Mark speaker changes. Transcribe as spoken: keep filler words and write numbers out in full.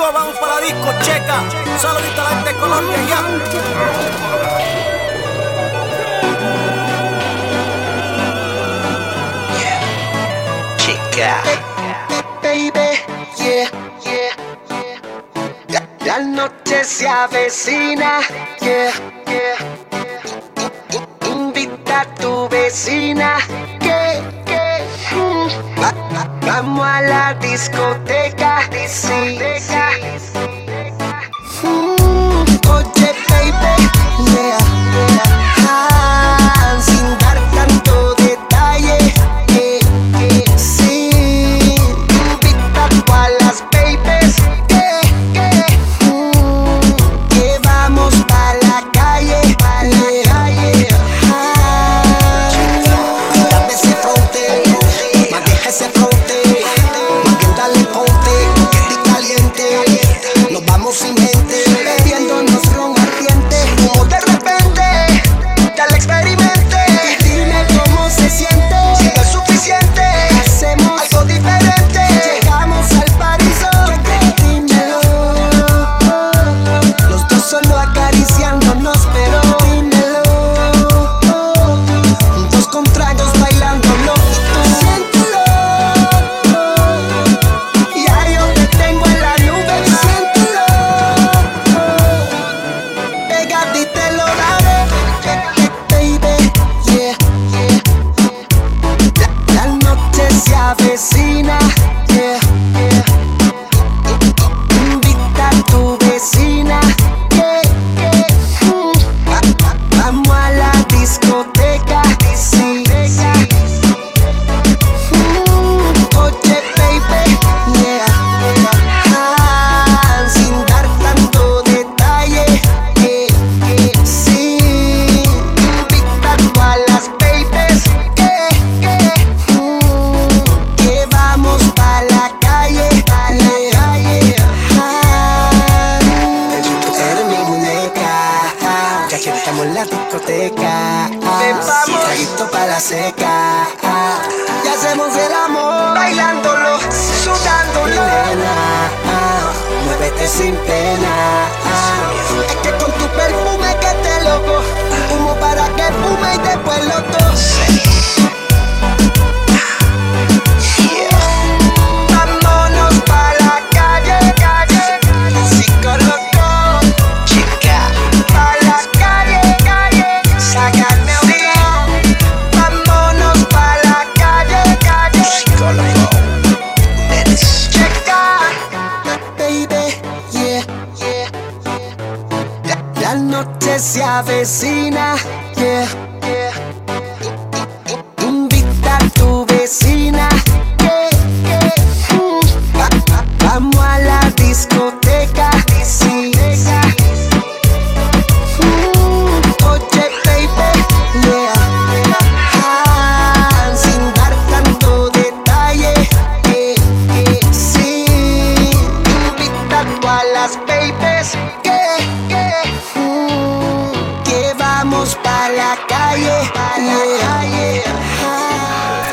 Speaker 1: disco, vamos para la disco, checa. Saludito a la gente de Colombia, ya.
Speaker 2: Chica, baby, yeah, yeah. La, la noche se avecina, yeah, yeah. In, in, invita a tu vecina, que, que, mm. Va, va, vamos a la discoteca, discoteca. Mm, oye, baby, yeah, yeah. Ah, sin dar tanto detalle. Vecina, yeah, yeah. Invita a tu vecina, yeah, yeah. Mm. Va, va, vamos a la discoteca, discoteca. Mm. Oye, baby, yeah, yeah. Ah, sin dar tanto detalle, yeah, yeah. Sí, invita a todas las babies, yeah, yeah. Estamos en la discoteca, traguito pa' la seca, y hacemos el amor, bailándolo, sudándolo. Nena, muévete sin pena, es que con tu perfume que te loco, humo para que fume y después los dos. La noche se avecina, yeah.